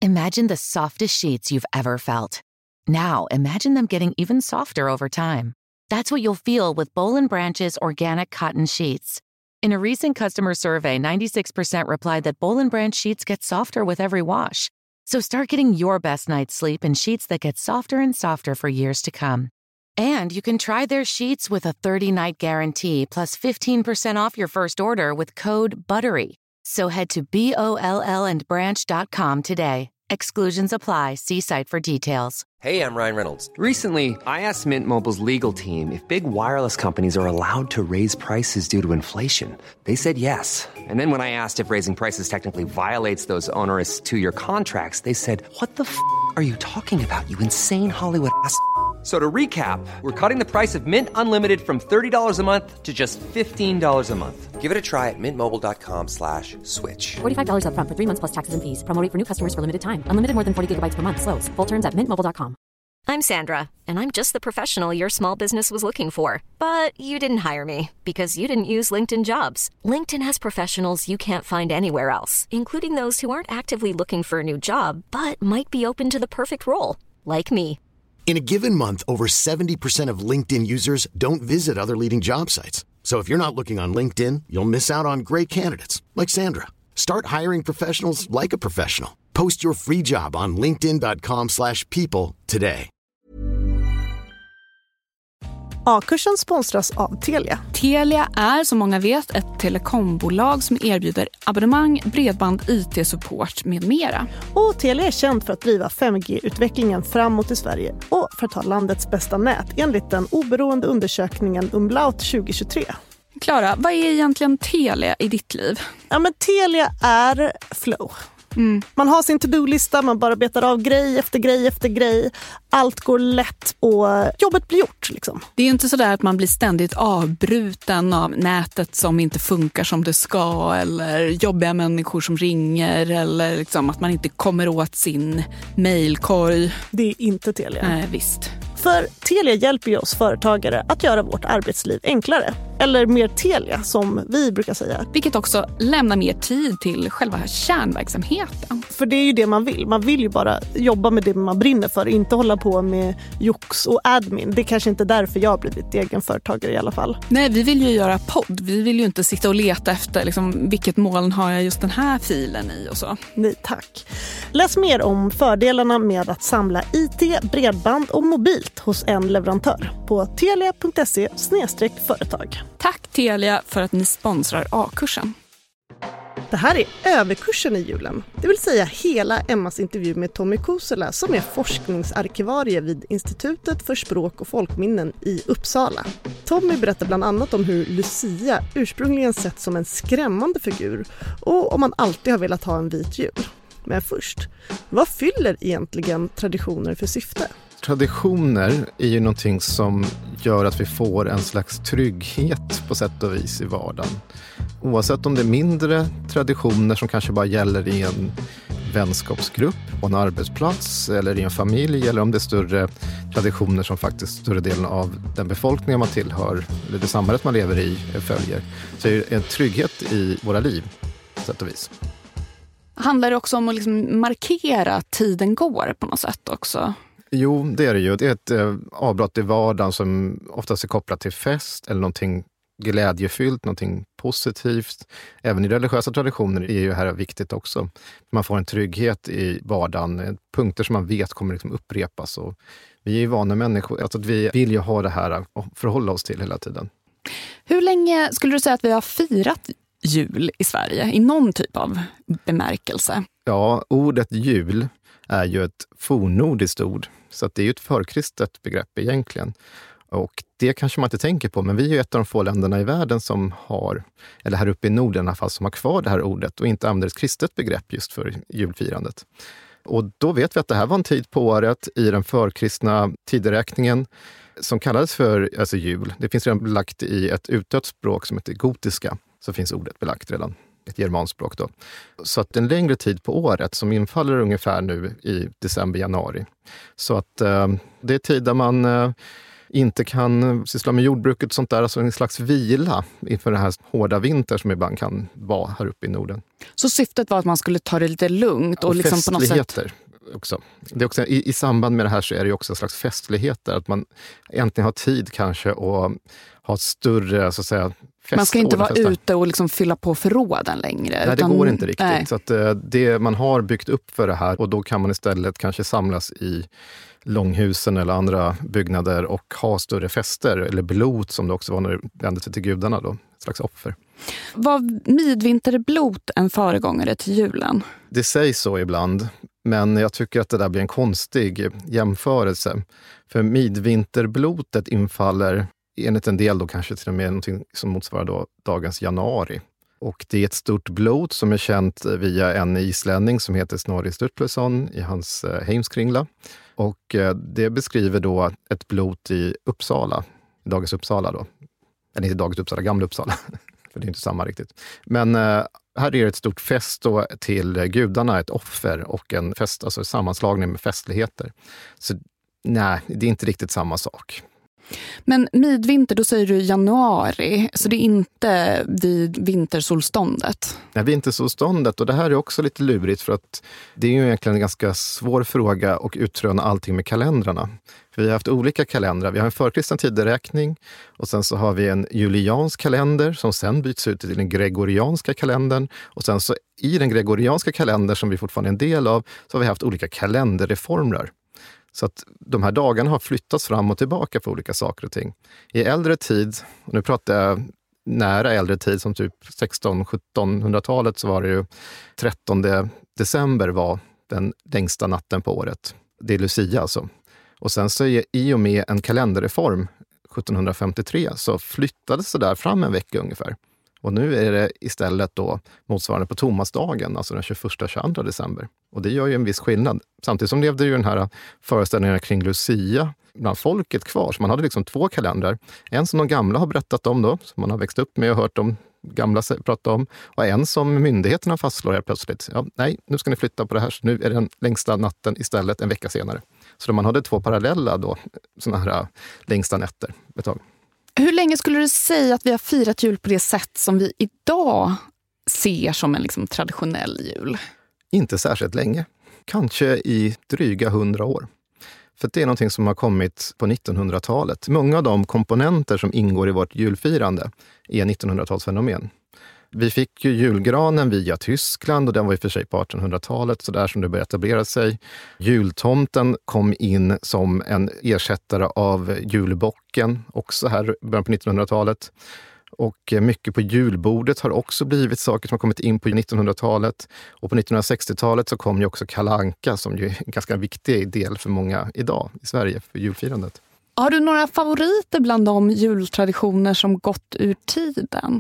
Imagine the softest sheets you've ever felt. Now, imagine them getting even softer over time. That's what you'll feel with Boll & Branch's organic cotton sheets. In a recent customer survey, 96% replied that Boll & Branch sheets get softer with every wash. So start getting your best night's sleep in sheets that get softer and softer for years to come. And you can try their sheets with a 30-night guarantee plus 15% off your first order with code BUTTERY. So head to BOLLandbranch.com today. Exclusions apply. See site for details. Hey, I'm Ryan Reynolds. Recently, I asked Mint Mobile's legal team if big wireless companies are allowed to raise prices due to inflation. They said yes. And then when I asked if raising prices technically violates those onerous two-year contracts, they said, "What the f*** are you talking about, you insane Hollywood ass?" So to recap, we're cutting the price of Mint Unlimited from $30 a month to just $15 a month. Give it a try at mintmobile.com/switch. $45 up front for 3 months plus taxes and fees. Promo rate for new customers for limited time. Unlimited more than 40 gigabytes per month. Slows full terms at mintmobile.com. I'm Sandra, and I'm just the professional your small business was looking for. But you didn't hire me because you didn't use LinkedIn Jobs. LinkedIn has professionals you can't find anywhere else, including those who aren't actively looking for a new job, but might be open to the perfect role, like me. In a given month, over 70% of LinkedIn users don't visit other leading job sites. So if you're not looking on LinkedIn, you'll miss out on great candidates like Sandra. Start hiring professionals like a professional. Post your free job on linkedin.com/people today. A-kursen sponsras av Telia. Telia är, som många vet, ett telekombolag som erbjuder abonnemang, bredband, IT-support med mera. Och Telia är känt för att driva 5G-utvecklingen framåt i Sverige och för att ha landets bästa nät enligt den oberoende undersökningen Umlaut 2023. Klara, vad är egentligen Telia i ditt liv? Ja, men Telia är flow. Man har sin to-do-lista, man bara betar av grej efter grej efter grej. Allt går lätt och jobbet blir gjort. Liksom. Det är inte så där att man blir ständigt avbruten av nätet som inte funkar som det ska, eller jobbiga människor som ringer, eller liksom att man inte kommer åt sin mejlkorg. Det är inte Telia. Nej, visst. För Telia hjälper ju oss företagare att göra vårt arbetsliv enklare. Eller mer Telia, som vi brukar säga. Vilket också lämnar mer tid till själva kärnverksamheten. För det är ju det man vill. Man vill ju bara jobba med det man brinner för. Inte hålla på med jox och admin. Det är kanske inte därför jag har blivit egenföretagare i alla fall. Nej, vi vill ju göra podd. Vi vill ju inte sitta och leta efter liksom, vilket moln har jag just den här filen i och så. Nej, tack. Läs mer om fördelarna med att samla IT, bredband och mobilt hos en leverantör på telia.se/företag. Tack Telia för att ni sponsrar A-kursen. Det här är överkursen i julen, det vill säga hela Emmas intervju med Tommy Kosela som är forskningsarkivarie vid Institutet för språk och folkminnen i Uppsala. Tommy berättar bland annat om hur Lucia ursprungligen sett som en skrämmande figur och om man alltid har velat ha en vit jul. Men först, vad fyller egentligen traditioner för syfte? Traditioner är ju någonting som gör att vi får en slags trygghet på sätt och vis i vardagen. Oavsett om det är mindre traditioner som kanske bara gäller i en vänskapsgrupp, på en arbetsplats eller i en familj, eller om det är större traditioner som faktiskt större delen av den befolkning man tillhör eller det samhället man lever i följer. Så är det en trygghet i våra liv på sätt och vis. Handlar det också om att liksom markera att tiden går på något sätt också? Jo, det är det ju. Det är ett avbrott i vardagen som oftast är kopplat till fest eller någonting glädjefyllt, någonting positivt. Även i religiösa traditioner är ju här viktigt också. Man får en trygghet i vardagen, punkter som man vet kommer liksom upprepas. Och vi är ju vana människor, alltså att vi vill ju ha det här att förhålla oss till hela tiden. Hur länge skulle du säga att vi har firat jul i Sverige i någon typ av bemärkelse? Ja, ordet jul är ju ett fornnordiskt ord. Så att det är ju ett förkristet begrepp egentligen. Och det kanske man inte tänker på, men vi är ju ett av de få länderna i världen som har, eller här uppe i Norden i alla fall, som har kvar det här ordet och inte använder ett kristet begrepp just för julfirandet. Och då vet vi att det här var en tid på året i den förkristna tideräkningen som kallades för alltså jul. Det finns redan belagt i ett utdött språk som heter gotiska, så finns ordet belagt redan. Ett germanspråk då. Så att en längre tid på året som infaller ungefär nu i december, januari. Så att det är tid där man inte kan syssla med jordbruket och sånt där, alltså en slags vila inför den här hårda vinter som ibland kan vara här uppe i Norden. Så syftet var att man skulle ta det lite lugnt och liksom på något sätt... också. Det är också, i samband med det här så är det också en slags festligheter, att man äntligen har tid kanske att ha ett större, så att säga, man ska inte vara ute och liksom fylla på förråden längre. Nej, det går inte riktigt. Nej. Så att det man har byggt upp för det här, och då kan man istället kanske samlas i långhusen eller andra byggnader och ha större fester, eller blot som det också var när det vände sig till gudarna då, ett slags offer. Var midvinterblot en föregångare till julen? Det sägs så ibland, men jag tycker att det där blir en konstig jämförelse. För midvinterblotet infaller enligt en del då kanske till och med någonting som motsvarar då dagens januari. Och det är ett stort blot som är känt via en islänning som heter Snorri Sturluson i hans Heimskringla. Och det beskriver då ett blot i Uppsala, i dagens Uppsala då. Eller inte dagens Uppsala, gamla Uppsala. För det är inte samma riktigt. Men här är det ett stort fest då till gudarna, ett offer och en fest, alltså sammanslagning med festligheter. Så nej, det är inte riktigt samma sak. Men midvinter, då säger du januari, så det är inte vid vintersolståndet? Nej, vintersolståndet, och det här är också lite lurigt för att det är ju egentligen en ganska svår fråga att utröna allting med kalendrarna. För vi har haft olika kalendrar. Vi har en förkristen tideräkning och sen så har vi en juliansk kalender som sen byts ut till den gregorianska kalendern. Och sen så i den gregorianska kalendern som vi fortfarande är en del av så har vi haft olika kalenderreformer. Så att de här dagarna har flyttats fram och tillbaka för olika saker och ting. I äldre tid, och nu pratar jag nära äldre tid som typ 1600-1700-talet, så var det ju 13 december var den längsta natten på året. Det är Lucia alltså. Och sen så i och med en kalenderreform 1753 så flyttades det där fram en vecka ungefär. Och nu är det istället då motsvarande på Tomasdagen, alltså den 21-22 december. Och det gör ju en viss skillnad. Samtidigt som levde ju den här föreställningen kring Lucia bland folket kvar. Så man hade liksom 2 kalendrar. En som de gamla har berättat om då, som man har växt upp med och hört de gamla prata om. Och en som myndigheterna fastslår helt plötsligt. Ja, nej, nu ska ni flytta på det här. Så nu är den längsta natten istället en vecka senare. Så man hade 2 parallella då, såna här längsta nätter ett tag. Hur länge skulle du säga att vi har firat jul på det sätt som vi idag ser som en liksom traditionell jul? Inte särskilt länge. Kanske i dryga 100 år. För det är någonting som har kommit på 1900-talet. Många av de komponenter som ingår i vårt julfirande är 1900-talsfenomen. Vi fick ju julgranen via Tyskland och den var i och för sig på 1800-talet, så där som det började etablera sig. Jultomten kom in som en ersättare av julbocken, också här i början på 1900-talet. Och mycket på julbordet har också blivit saker som har kommit in på 1900-talet. Och på 1960-talet så kom ju också Kalle Anka som ju är en ganska viktig del för många idag i Sverige för julfirandet. Har du några favoriter bland de jultraditioner som gått ur tiden?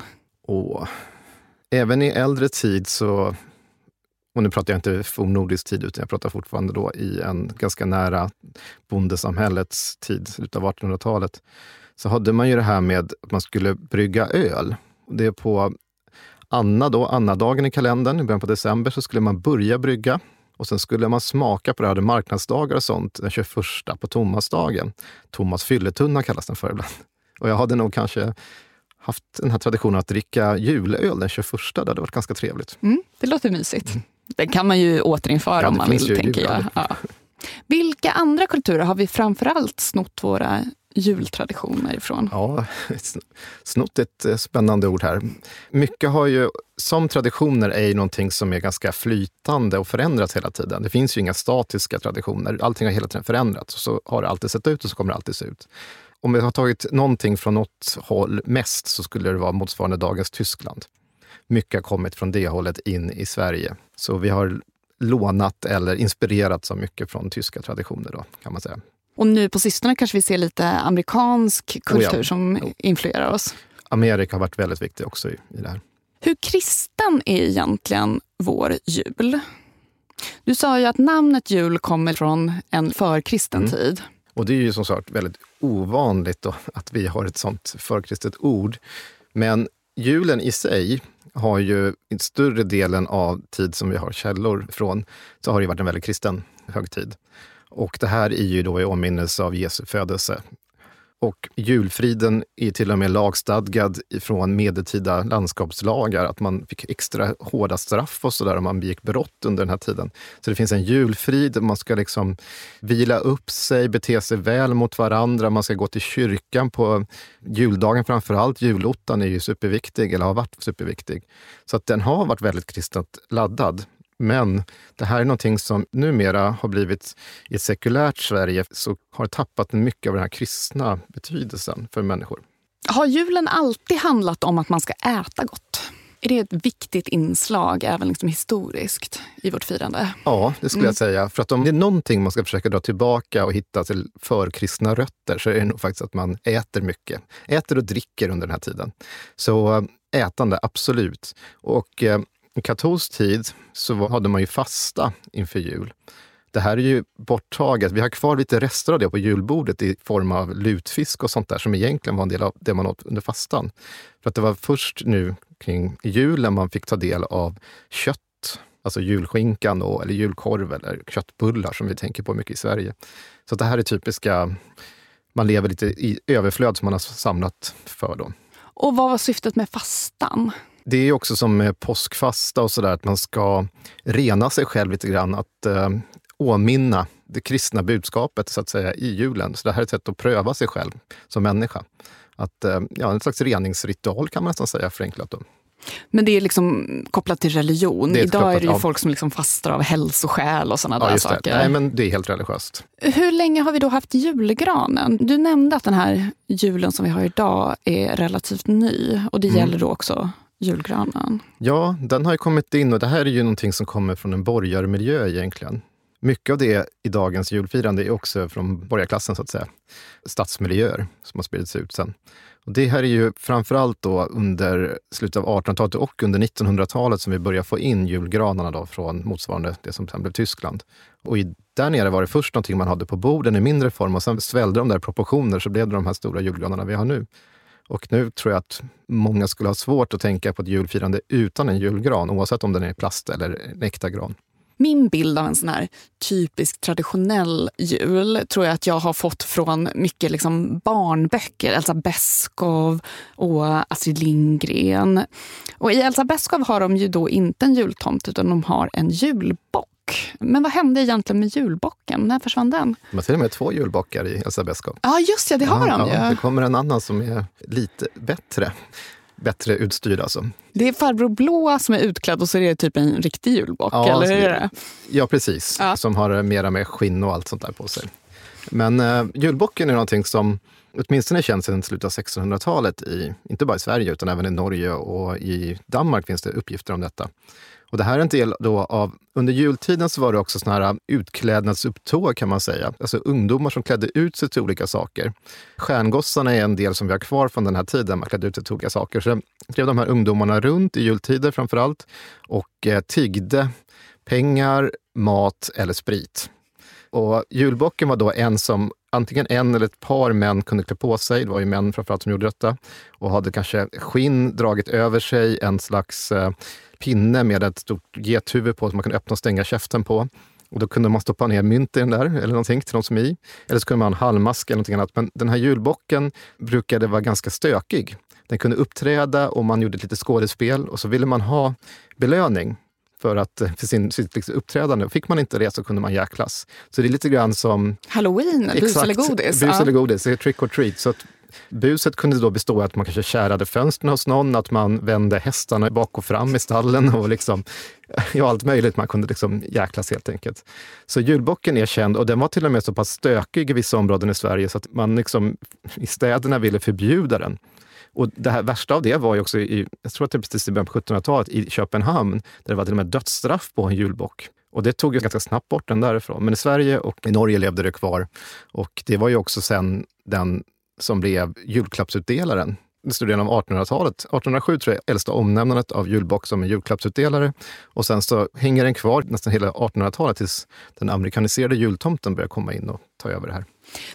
Även i äldre tid så, och nu pratar jag inte fornnordisk tid utan jag pratar fortfarande då i en ganska nära bondesamhällets tid, slutet av 1800-talet, så hade man ju det här med att man skulle brygga öl. Det är på Anna-dagen i kalendern, i början på december, så skulle man börja brygga. Och sen skulle man smaka på det här marknadsdagar och sånt den 21 på Tomasdagen. Thomas fylletunna kallas den för ibland. Och jag hade nog kanske haft den här traditionen att dricka julöl den 21. Det hade varit ganska trevligt. Det låter mysigt. Det kan man ju återinföra om man vill, tänker jag. Ja. Vilka andra kulturer har vi framförallt snott våra jultraditioner ifrån? Ja, snott ett spännande ord här. Mycket har ju, som traditioner är ju någonting som är ganska flytande och förändras hela tiden. Det finns ju inga statiska traditioner. Allting har hela tiden förändrats. Och så har det alltid sett ut och så kommer det alltid se ut. Om vi har tagit någonting från något håll mest så skulle det vara motsvarande dagens Tyskland. Mycket har kommit från det hållet in i Sverige. Så vi har lånat eller inspirerats av mycket från tyska traditioner då, kan man säga. Och nu på sistone kanske vi ser lite amerikansk kultur som influerar oss. Amerika har varit väldigt viktig också i det här. Hur kristen är egentligen vår jul? Du sa ju att namnet jul kommer från en förkristen tid. Och det är ju som sagt väldigt ovanligt då, att vi har ett sånt förkristet ord. Men julen i sig har ju i större delen av tid som vi har källor från, så har det varit en väldigt kristen högtid. Och det här är ju då i åminnelse av Jesu födelse. Och julfriden är till och med lagstadgad från medeltida landskapslagar, att man fick extra hårda straff och sådär om man begick brott under den här tiden. Så det finns en julfrid, man ska liksom vila upp sig, bete sig väl mot varandra, man ska gå till kyrkan på juldagen framförallt. Julottan är ju superviktig, eller har varit superviktig. Så att den har varit väldigt kristet laddad. Men det här är någonting som numera har blivit i ett sekulärt Sverige, så har tappat mycket av den här kristna betydelsen för människor. Har julen alltid handlat om att man ska äta gott? Är det ett viktigt inslag även liksom historiskt i vårt firande? Ja, det skulle jag säga. För att om det är någonting man ska försöka dra tillbaka och hitta till förkristna rötter, så är det nog faktiskt att man äter mycket. Äter och dricker under den här tiden. Så ätande, absolut. Och i katolsk tid så hade man ju fasta inför jul. Det här är ju borttaget. Vi har kvar lite rester av det på julbordet i form av lutfisk och sånt där, som egentligen var en del av det man åt under fastan. För att det var först nu kring julen man fick ta del av kött, alltså julskinkan eller julkorv eller köttbullar som vi tänker på mycket i Sverige. Så det här är typiska, man lever lite i överflöd som man har samlat för då. Och vad var syftet med fastan? Det är också som med påskfasta och sådär, att man ska rena sig själv lite grann, att åminna det kristna budskapet så att säga i julen. Så det här är ett sätt att pröva sig själv som människa. Att, en slags reningsritual kan man nästan säga förenklat då. Men det är liksom kopplat till religion. Idag är det ju folk som liksom fastar av hälsoskäl och sådana där saker. Nej, men det är helt religiöst. Hur länge har vi då haft julgranen? Du nämnde att den här julen som vi har idag är relativt ny. Och det gäller då också julgranen. Ja, den har ju kommit in, och det här är ju någonting som kommer från en borgarmiljö egentligen. Mycket av det i dagens julfirande är också från borgarklassen så att säga. Stadsmiljöer som har spridits ut sen. Och det här är ju framförallt då under slutet av 1800-talet och under 1900-talet som vi börjar få in julgranarna då från motsvarande det som sen blev Tyskland. Och där nere var det först någonting man hade på borden i mindre form, och sen svällde de där proportioner, så blev det de här stora julgranarna vi har nu. Och nu tror jag att många skulle ha svårt att tänka på ett julfirande utan en julgran, oavsett om den är plast eller en äkta gran. Min bild av en sån här typisk traditionell jul tror jag att jag har fått från mycket liksom barnböcker. Elsa Beskow och Astrid Lindgren. Och i Elsa Beskow har de ju då inte en jultomt, utan de har en julbock. Men vad hände egentligen med julbocken? När försvann den? De har till och med 2 julbockar i Elsa Beskow. Ja, just det har de ju. Ja, det kommer en annan som är lite bättre utstyrd alltså. Det är farbror Blå som är utklädd, och så är det typ en riktig julbock, eller hur är det? Ja, precis. Ja. Som har mera med skinn och allt sånt där på sig. Men julbocken är någonting som åtminstone känns sedan slutet av 1600-talet, inte bara i Sverige utan även i Norge, och i Danmark finns det uppgifter om detta. Och det här är en del då av, under jultiden så var det också såna här utklädnadsupptåg kan man säga. Alltså ungdomar som klädde ut sig till olika saker. Stjärngossarna är en del som vi har kvar från den här tiden, man klädde ut sig till olika saker. Så drev de här ungdomarna runt i jultider framförallt och tiggde pengar, mat eller sprit. Och julbocken var då en som antingen en eller ett par män kunde klä på sig. Det var ju män framförallt som gjorde detta. Och hade kanske skinn dragit över sig, en slags pinne med ett stort gethuvud på som man kunde öppna och stänga käften på. Och då kunde man stoppa ner mynt i den där eller någonting till de som är i. Eller så kunde man ha en halmmask eller någonting annat. Men den här julbocken brukade vara ganska stökig. Den kunde uppträda och man gjorde lite skådespel. Och så ville man ha belöning för sitt liksom uppträdande. Fick man inte det så kunde man jäklas. Så det är lite grann som Halloween, bus eller godis. Bus eller godis, det är trick or treat. Så att buset kunde då bestå att man kanske kärade fönstren hos någon, att man vände hästarna bak och fram i stallen och liksom, ja, allt möjligt. Man kunde liksom jäklas helt enkelt. Så julbocken är känd, och den var till och med så pass stökig i vissa områden i Sverige så att man liksom i städerna ville förbjuda den. Och det här värsta av det var ju också jag tror att det precis i början på 1700-talet i Köpenhamn, där det var till och med dödsstraff på en julbock. Och det tog ju ganska snabbt bort den därifrån. Men i Sverige och i Norge levde det kvar. Och det var ju också sen den som blev julklappsutdelaren. Det stod av 1800-talet. 1807 tror jag äldsta omnämnandet av julbock som en julklappsutdelare. Och sen så hänger den kvar nästan hela 1800-talet tills den amerikaniserade jultomten börjar komma in och ta över det här.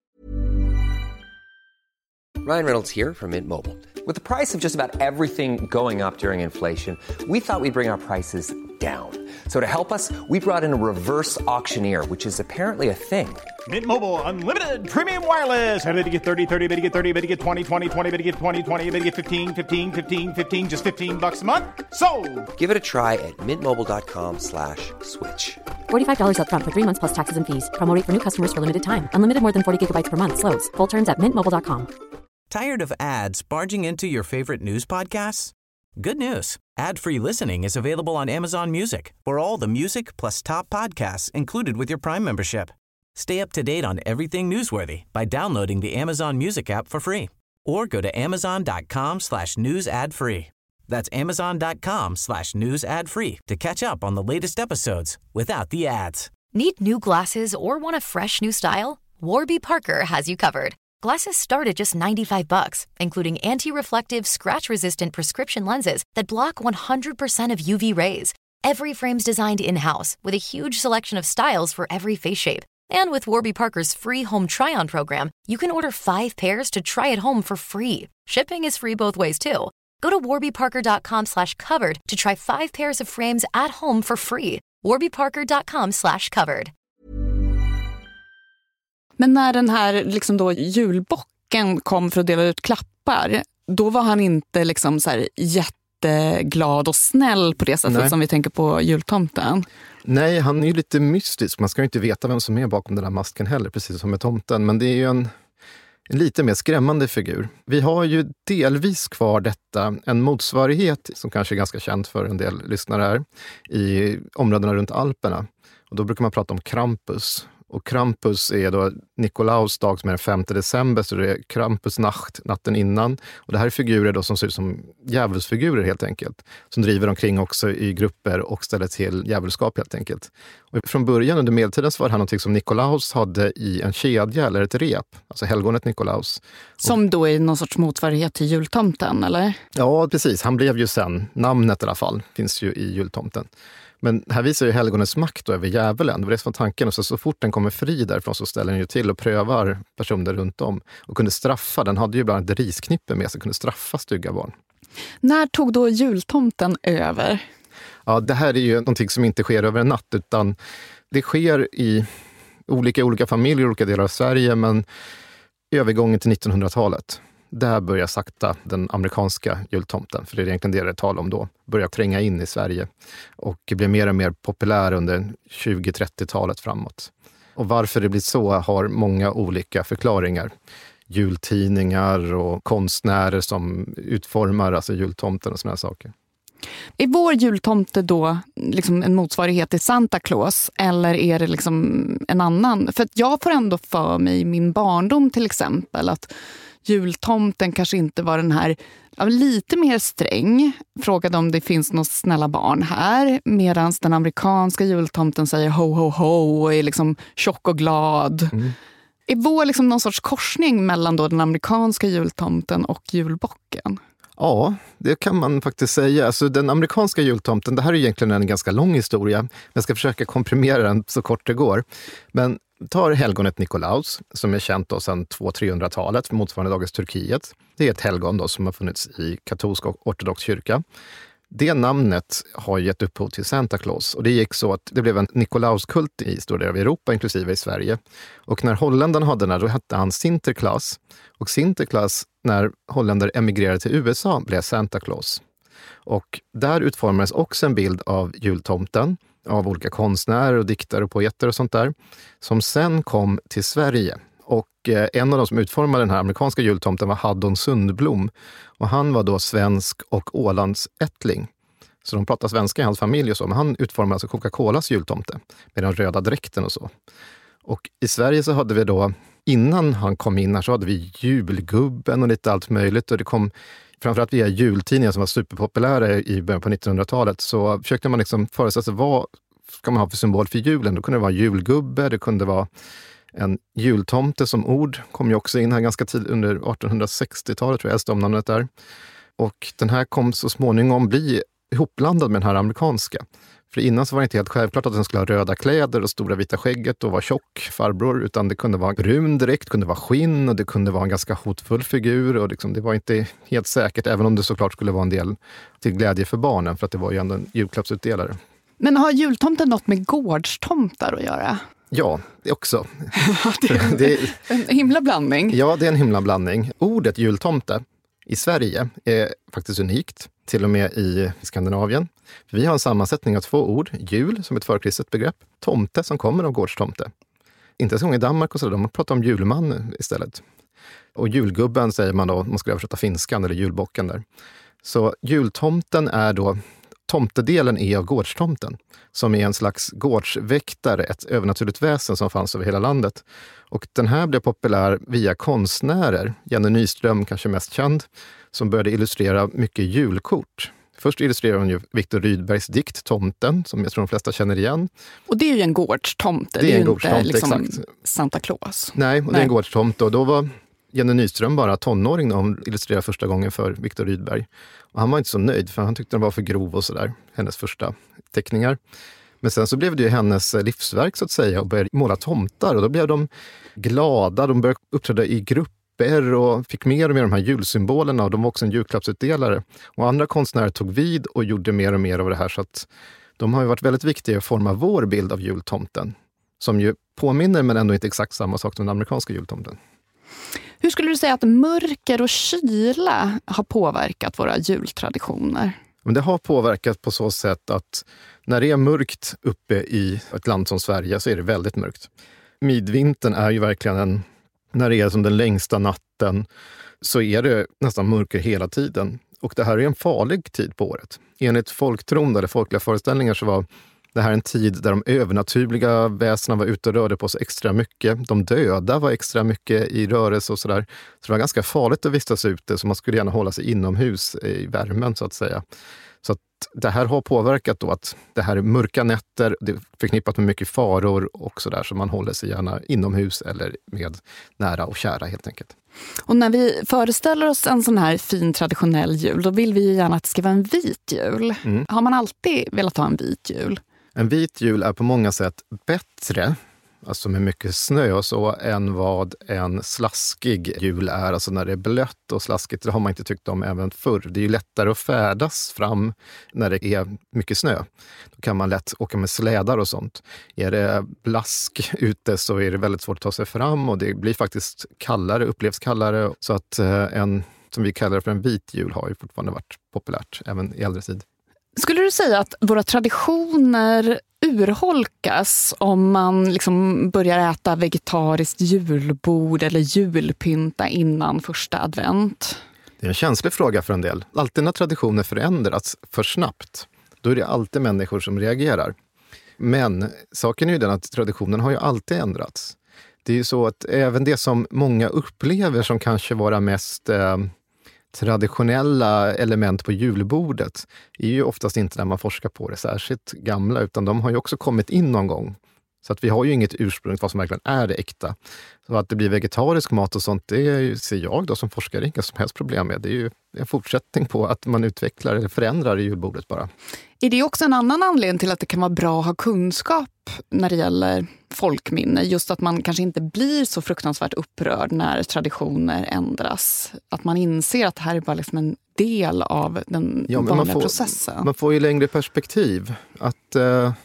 Ryan Reynolds here from Mint Mobile. With the price of just about everything going up during inflation, we thought we'd bring our prices down. So to help us, we brought in a reverse auctioneer, which is apparently a thing. Mint Mobile Unlimited Premium Wireless. How to get 30, 30, bit to get 30, bit to get 20, 20, 20, bit to get 20, 20, bit to get 15, 15, 15, 15, just $15 a month? Sold! Give it a try at mintmobile.com/switch. $45 up front for 3 months plus taxes and fees. Promo rate for new customers for limited time. Unlimited more than 40 gigabytes per month. Slows full terms at mintmobile.com. Tired of ads barging into your favorite news podcasts? Good news. Ad-free listening is available on Amazon Music for all the music plus top podcasts included with your Prime membership. Stay up to date on everything newsworthy by downloading the Amazon Music app for free or go to amazon.com/news ad free. That's amazon.com/news ad free to catch up on the latest episodes without the ads. Need new glasses or want a fresh new style? Warby Parker has you covered. Glasses start at just $95, including anti-reflective, scratch-resistant prescription lenses that block 100% of UV rays. Every frame's designed in-house with a huge selection of styles for every face shape. And with Warby Parker's free home try-on program, you can order 5 pairs to try at home for free. Shipping is free both ways too. Go to warbyparker.com/covered to try 5 pairs of frames at home for free. warbyparker.com/covered. Men när den här liksom då julbocken kom för att dela ut klappar, då var han inte liksom så här jätteglad och snäll på det sättet som vi tänker på jultomten. Nej, han är ju lite mystisk. Man ska ju inte veta vem som är bakom den där masken heller, precis som med tomten. Men det är ju en lite mer skrämmande figur. Vi har ju delvis kvar detta, en motsvarighet som kanske är ganska känd för en del lyssnare här, i områdena runt Alperna. Och då brukar man prata om Krampus. Och Krampus är då Nikolaus dag som är den 5 december, så det är Krampusnacht, natten innan. Och det här är figurer då som ser ut som djävulsfigurer helt enkelt. Som driver omkring också i grupper och ställer till djävulskap helt enkelt. Och från början under medeltiden så var det här något som Nikolaus hade i en kedja eller ett rep. Alltså helgonet Nikolaus. Som då är någon sorts motsvarighet till jultomten, eller? Ja, precis. Han blev ju sen, namnet i alla fall, finns ju i jultomten. Men här visar ju helgonens makt över djävulen. Det var det som var tanken. Och så fort den kommer fri därifrån så ställer den ju till och prövar personer runt om. Och kunde straffa. Den hade ju bland annat ett risknippe med sig. Kunde straffa stygga barn. När tog då jultomten över? Ja, det här är ju någonting som inte sker över en natt. Utan det sker i olika familjer, olika delar av Sverige. Men övergången till 1900-talet. Där börjar sakta den amerikanska jultomten, för det är egentligen det det talar om då, börjar tränga in i Sverige och blir mer och mer populär under 20-30-talet framåt. Och varför det blir så har många olika förklaringar. Jultidningar och konstnärer som utformar alltså jultomten och såna här saker. Är vår jultomte då liksom en motsvarighet till Santa Claus, eller är det liksom en annan? För att jag får ändå för mig i min barndom till exempel att jultomten kanske inte var den här, lite mer sträng, frågade om det finns några snälla barn här, medan den amerikanska jultomten säger ho ho ho och är liksom tjock och glad. Är vår liksom någon sorts korsning mellan då den amerikanska jultomten och julbocken? Ja, det kan man faktiskt säga. Alltså, den amerikanska jultomten, det här är egentligen en ganska lång historia. Jag ska försöka komprimera den så kort det går. Men tar helgonet Nikolaus, som är känt då sedan 200-300-talet, för motsvarande dagens Turkiet. Det är ett helgon då som har funnits i katolsk och ortodox kyrka. Det namnet har gett upphov till Santa Claus. Och det gick så att det blev en Nikolauskult i stora delar av Europa, inklusive i Sverige. Och när holländarna hade den här, då hette han Sinterklaas. Och Sinterklaas, när holländare emigrerade till USA, blev Santa Claus. Och där utformades också en bild av jultomten, av olika konstnärer och diktare och poeter och sånt där, som sen kom till Sverige. Och en av de som utformade den här amerikanska jultomten var Haddon Sundblom. Och han var då svensk och Ålandsättling. Så de pratar svenska i hans familj och så. Men han utformade alltså Coca-Colas jultomte med den röda dräkten och så. Och i Sverige så hade vi då, innan han kom in här, så hade vi julgubben och lite allt möjligt. Och det kom framförallt via jultidningar som var superpopulära i början på 1900-talet. Så försökte man liksom föreställa sig vad ska man ha för symbol för julen. Då kunde det vara julgubbe, det kunde vara en jultomte som ord. Kom ju också in här ganska tidigt under 1860-talet, tror jag, äldste där. Och den här kom så småningom bli ihopblandad med den här amerikanska. För innan så var det inte helt självklart att den skulle ha röda kläder och stora vita skägget och vara tjock farbror, utan det kunde vara brun direkt, kunde vara skinn och det kunde vara en ganska hotfull figur och liksom, det var inte helt säkert, även om det såklart skulle vara en del till glädje för barnen, för att det var ju ändå en julklappsutdelare. Men har jultomten något med gårdstomtar att göra? Ja, det också. Det är en himla blandning. Ja, det är en himla blandning. Ordet jultomte i Sverige är faktiskt unikt, till och med i Skandinavien. Vi har en sammansättning av 2 ord. Jul som ett förkristet begrepp. Tomte som kommer av gårdstomte. Inte så många i Danmark och så, de pratar om julman istället. Och julgubben säger man då, man ska översätta finskan eller julbocken där. Så jultomten är då, tomtedelen är av gårdstomten, som är en slags gårdsväktare, ett övernaturligt väsen som fanns över hela landet. Och den här blev populär via konstnärer, Jenny Nyström kanske mest känd, som började illustrera mycket julkort. Först illustrerar hon ju Viktor Rydbergs dikt Tomten, som jag tror de flesta känner igen. Och det är ju en gårdstomte, det är ju inte liksom Santa Claus. Nej, det är en gårdstomte, och då var Jenny Nyström bara tonåring när hon illustrerade första gången för Viktor Rydberg. Och han var inte så nöjd, för han tyckte den var för grov och sådär, hennes första teckningar. Men sen så blev det ju hennes livsverk så att säga, och började måla tomtar, och då blev de glada, de började uppträda i grupper och fick mer och mer de här julsymbolerna, och de var också en julklappsutdelare. Och andra konstnärer tog vid och gjorde mer och mer av det här, så att de har ju varit väldigt viktiga att forma vår bild av jultomten, som ju påminner men ändå inte exakt samma sak som den amerikanska jultomten. Hur skulle du säga att mörker och kyla har påverkat våra jultraditioner? Men det har påverkat på så sätt att när det är mörkt uppe i ett land som Sverige så är det väldigt mörkt. Midvintern är ju verkligen när det är som den längsta natten så är det nästan mörker hela tiden. Och det här är en farlig tid på året. Enligt folktron eller folkliga föreställningar så var det här en tid där de övernaturliga väsena var ute och rörde på sig extra mycket. De döda var extra mycket i rörelse och sådär. Så det var ganska farligt att vistas ute, så man skulle gärna hålla sig inomhus i värmen så att säga. Så att det här har påverkat då att det här är mörka nätter, det är förknippat med mycket faror och sådär, så man håller sig gärna inomhus eller med nära och kära helt enkelt. Och när vi föreställer oss en sån här fin traditionell jul, då vill vi gärna att det ska vara en vit jul. Har man alltid velat ha en vit jul? En vit jul är på många sätt bättre, alltså med mycket snö och så, än vad en slaskig jul är. Alltså när det är blött och slaskigt, det har man inte tyckt om även förr. Det är ju lättare att färdas fram när det är mycket snö. Då kan man lätt åka med slädar och sånt. Är det blask ute så är det väldigt svårt att ta sig fram, och det blir faktiskt kallare, upplevs kallare. Så att en, som vi kallar det för en vit jul, har ju fortfarande varit populärt även i äldre tid. Skulle du säga att våra traditioner urholkas om man liksom börjar äta vegetariskt julbord eller julpynta innan första advent? Det är en känslig fråga för en del. Alltid när traditioner förändras för snabbt, då är det alltid människor som reagerar. Men saken är ju den att traditionen har ju alltid ändrats. Det är ju så att även det som många upplever som kanske vara mest traditionella element på julbordet är ju oftast inte när man forskar på det särskilt gamla, utan de har ju också kommit in någon gång. Så att vi har ju inget ursprung vad som verkligen är det äkta. Så att det blir vegetarisk mat och sånt, det ser jag då som forskare inga som helst problem med. Det är ju en fortsättning på att man utvecklar eller förändrar i julbordet bara. Är det också en annan anledning till att det kan vara bra att ha kunskap när det gäller folkminne? Just att man kanske inte blir så fruktansvärt upprörd när traditioner ändras. Att man inser att det här är bara liksom en del av den vanliga processen. Man får ju längre perspektiv. Att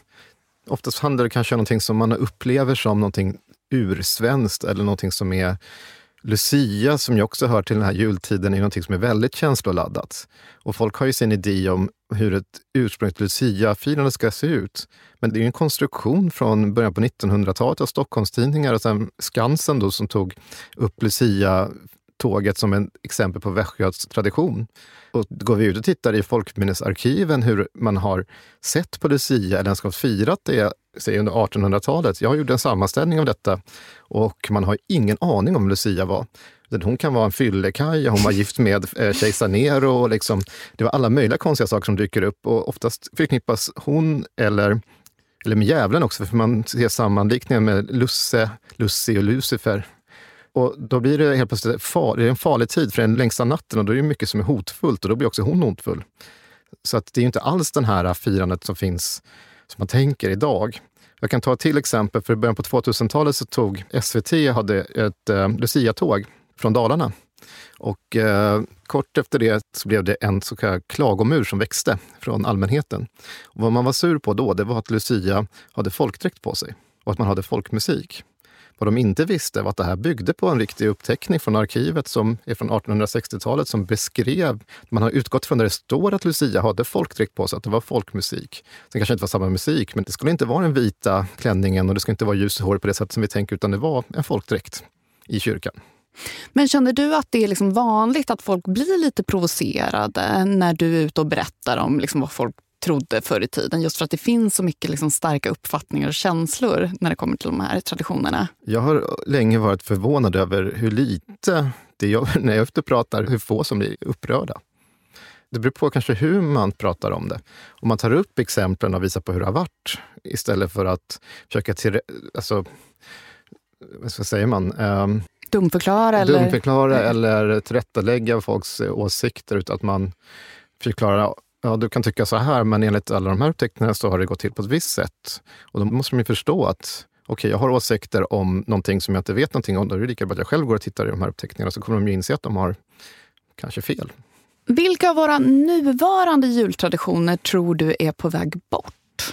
oftast handlar det kanske om någonting som man upplever som någonting ursvenskt eller någonting som är Lucia, som jag också hör till den här jultiden, är någonting som är väldigt känsloladdat. Och folk har ju sin idé om hur ett ursprungligt Lucia-firande ska se ut. Men det är ju en konstruktion från början på 1900-talet av Stockholmstidningar och sen Skansen då, som tog upp Lucia-tåget som en exempel på västgöts tradition. Och går vi ut och tittar i folkminnesarkiven hur man har sett på Lucia eller ens har firat det säg under 1800-talet. Jag gjorde en sammanställning av detta och man har ingen aning om Lucia var. Hon kan vara en fyllekaja, hon var gift med kejsar Nero och liksom, det var alla möjliga konstiga saker som dyker upp, och oftast förknippas hon eller med djävulen också, för man ser sammanlikningar med Lussi och Lucifer. Och då blir det helt plötsligt det är en farlig tid för den längsta natten, och då är det mycket som är hotfullt, och då blir också hon hotfull. Så att det är inte alls den här firandet som finns som man tänker idag. Jag kan ta ett till exempel, för i början på 2000-talet så tog SVT hade ett Lucia-tåg från Dalarna. Och kort efter det så blev det en så kallad klagomur som växte från allmänheten. Och vad man var sur på då, det var att Lucia hade folkdräkt på sig och att man hade folkmusik. Vad de inte visste var att det här byggde på en riktig uppteckning från arkivet som är från 1860-talet som beskrev, man har utgått från där det står att Lucia hade folkdräkt på sig, att det var folkmusik. Sen kanske inte var samma musik, men det skulle inte vara den vita klänningen och det skulle inte vara ljushår på det sätt som vi tänker, utan det var en folkdräkt i kyrkan. Men känner du att det är liksom vanligt att folk blir lite provocerade när du är ute och berättar om liksom vad folk trodde förr i tiden, just för att det finns så mycket liksom starka uppfattningar och känslor när det kommer till de här traditionerna? Jag har länge varit förvånad över hur lite det gör när jag pratar, hur få som blir upprörda. Det beror på kanske hur man pratar om det. Om man tar upp exemplen och visar på hur det har varit istället för att försöka vad säger man? Dumförklara eller tillrättalägga folks åsikter, utan att man förklarar, ja, du kan tycka så här, men enligt alla de här upptäckterna så har det gått till på ett visst sätt. Och då måste man ju förstå att okej, jag har åsikter om någonting som jag inte vet någonting om, då är det lika bra att jag själv går och tittar i de här upptäckningarna, så kommer de ju inse att de har kanske fel. Vilka av våra nuvarande jultraditioner tror du är på väg bort?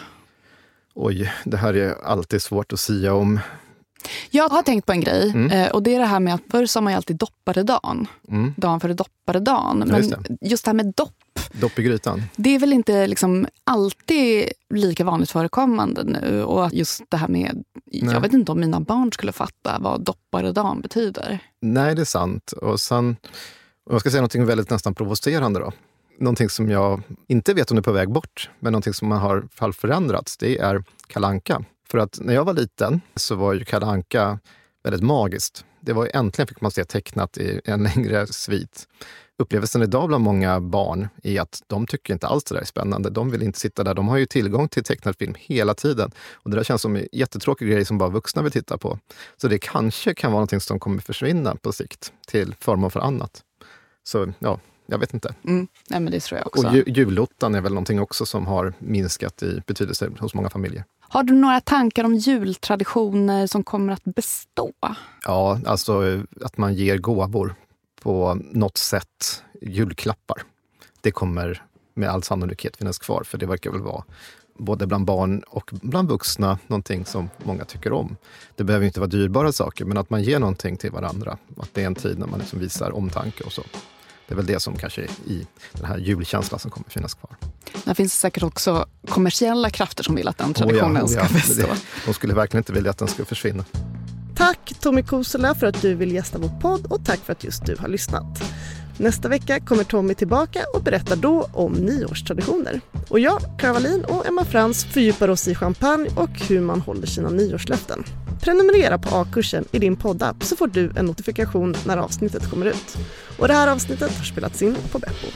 Oj, det här är alltid svårt att säga om. Jag har tänkt på en grej, och det är det här med att förr sa man ju alltid dopparedagen. Dagen före dopparedagen. Men just det här med dopp i grytan. Det är väl inte liksom alltid lika vanligt förekommande nu. Och just det här med, jag vet inte om mina barn skulle fatta vad dopparedagen betyder. Nej, det är sant. Och sen, om jag ska säga något väldigt nästan provocerande då. Någonting som jag inte vet om det är på väg bort, men någonting som har förändrats, det är Kalle Anka. För att när jag var liten så var ju Kalle Anka väldigt magiskt. Det var ju, äntligen fick man se tecknat i en längre svit. Upplevelsen idag bland många barn är att de tycker inte alls det där är spännande. De vill inte sitta där. De har ju tillgång till tecknad film hela tiden. Och det där känns som en jättetråkig grej som bara vuxna vill titta på. Så det kanske kan vara någonting som kommer försvinna på sikt till förmån för annat. Så ja, jag vet inte. Nej, men det tror jag också. Och julottan är väl någonting också som har minskat i betydelse hos många familjer. Har du några tankar om jultraditioner som kommer att bestå? Ja, alltså att man ger gåvor på något sätt, julklappar. Det kommer med all sannolikhet finnas kvar, för det verkar väl vara både bland barn och bland vuxna någonting som många tycker om. Det behöver inte vara dyrbara saker, men att man ger någonting till varandra. Att det är en tid när man liksom visar omtanke och så. Det är väl det som kanske är i den här julkänslan som kommer finnas kvar. Det finns säkert också kommersiella krafter som vill att den traditionen ska bestå. De skulle verkligen inte vilja att den ska försvinna. Tack Tommy Kosela för att du vill gästa vår podd, och tack för att just du har lyssnat. Nästa vecka kommer Tommy tillbaka och berättar då om nyårstraditioner. Och jag, Clara Wallin och Emma Frans fördjupar oss i champagne och hur man håller sina nyårslöften. Prenumerera på A-kursen i din poddapp så får du en notifikation när avsnittet kommer ut. Och det här avsnittet har spelats in på Beppo.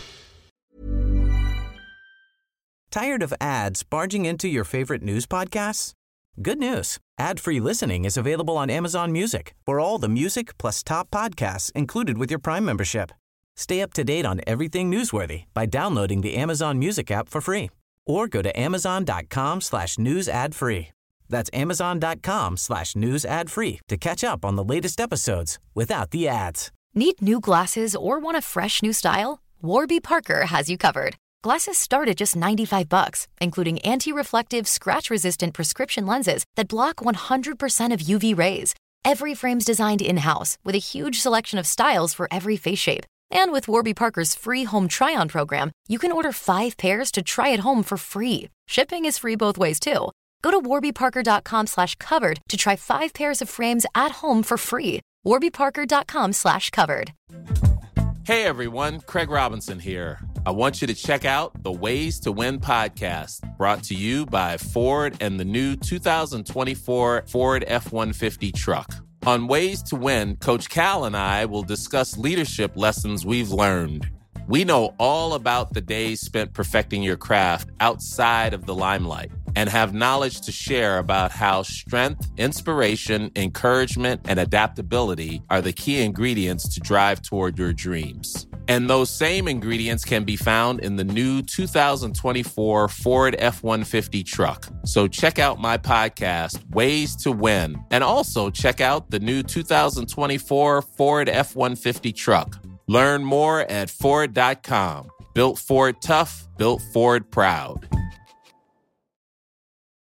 Tired of ads barging into your favorite news podcasts? Good news. Ad-free listening is available on Amazon Music for all the music plus top podcasts included with your Prime membership. Stay up to date on everything newsworthy by downloading the Amazon Music app for free or go to amazon.com/news ad free. That's amazon.com/news ad free to catch up on the latest episodes without the ads. Need new glasses or want a fresh new style? Warby Parker has you covered. Glasses start at just $95, including anti-reflective, scratch-resistant prescription lenses that block 100% of UV rays. Every frame's designed in-house with a huge selection of styles for every face shape. And with Warby Parker's free home try-on program, you can order 5 pairs to try at home for free. Shipping is free both ways, too. Go to warbyparker.com/covered to try 5 pairs of frames at home for free. warbyparker.com/covered. Hey everyone, Craig Robinson here. I want you to check out the Ways to Win podcast, brought to you by Ford and the new 2024 Ford F-150 truck. On Ways to Win, Coach Cal and I will discuss leadership lessons we've learned. We know all about the days spent perfecting your craft outside of the limelight and have knowledge to share about how strength, inspiration, encouragement, and adaptability are the key ingredients to drive toward your dreams. And those same ingredients can be found in the new 2024 Ford F-150 truck. So check out my podcast, Ways to Win, and also check out the new 2024 Ford F-150 truck. Learn more at Ford.com. Built Ford tough, built Ford proud.